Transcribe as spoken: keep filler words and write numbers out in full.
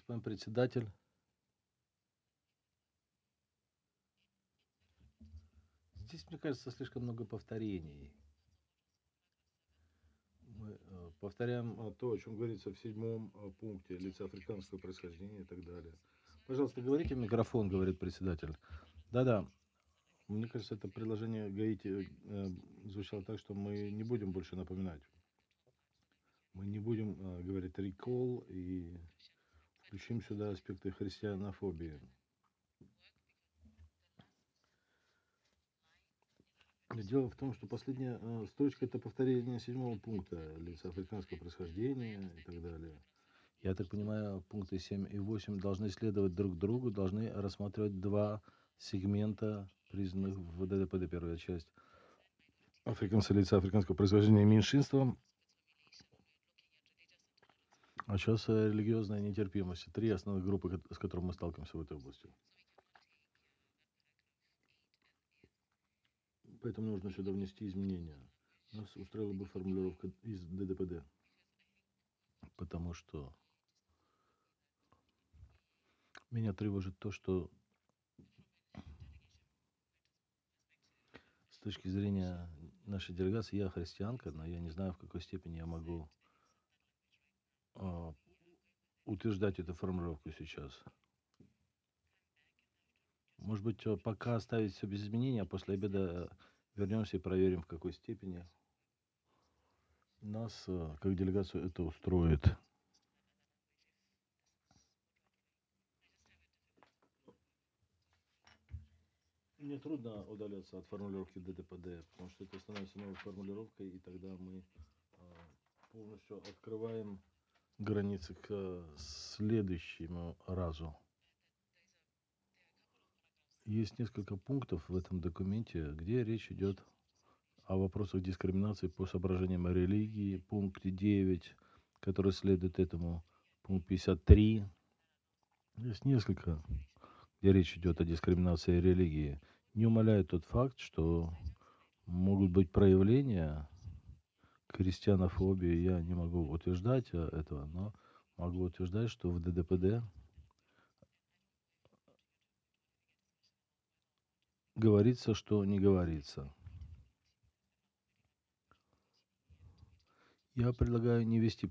Господин председатель, здесь, мне кажется, слишком много повторений. Мы э, повторяем э, то, о чем говорится в седьмом э, пункте, лица африканского происхождения и так далее. Пожалуйста, говорите в микрофон, говорит председатель. Да-да, мне кажется, это предложение Гаити э, звучало так, что мы не будем больше напоминать. Мы не будем э, говорить recall и включим сюда аспекты христианофобии. Дело в том, что последняя э, строчка это повторение седьмого пункта, лица африканского происхождения и так далее. Я так понимаю, пункты семь и восемь должны следовать друг другу, должны рассматривать два сегмента, признанных в ДДПД, первая часть. Африканцы, лица африканского происхождения меньшинством. А сейчас э, религиозная нетерпимость. Три основных группы, кот- с которыми мы сталкиваемся в этой области. Поэтому нужно сюда внести изменения. Нас устроила бы формулировка из ДДПД. Потому что меня тревожит то, что с точки зрения нашей делегации, я христианка, но я не знаю, в какой степени я могу а, утверждать эту формулировку сейчас. Может быть, э, пока оставить все без изменений, а после обеда вернемся и проверим, в какой степени нас, э, как делегацию, это устроит. Мне трудно удаляться от формулировки ДДПД, потому что это становится новой формулировкой, и тогда мы а, полностью открываем границы к э, следующему разу. Есть несколько пунктов в этом документе, где речь идет о вопросах дискриминации по соображениям религии, пункт девять, который следует этому, пункт пятьдесят три. Есть несколько, где речь идет о дискриминации религии. Не умаляет тот факт, что могут быть проявления христианофобии. Я не могу утверждать э, этого, но могу утверждать, что в ДДПД говорится, что не говорится. Я предлагаю не вести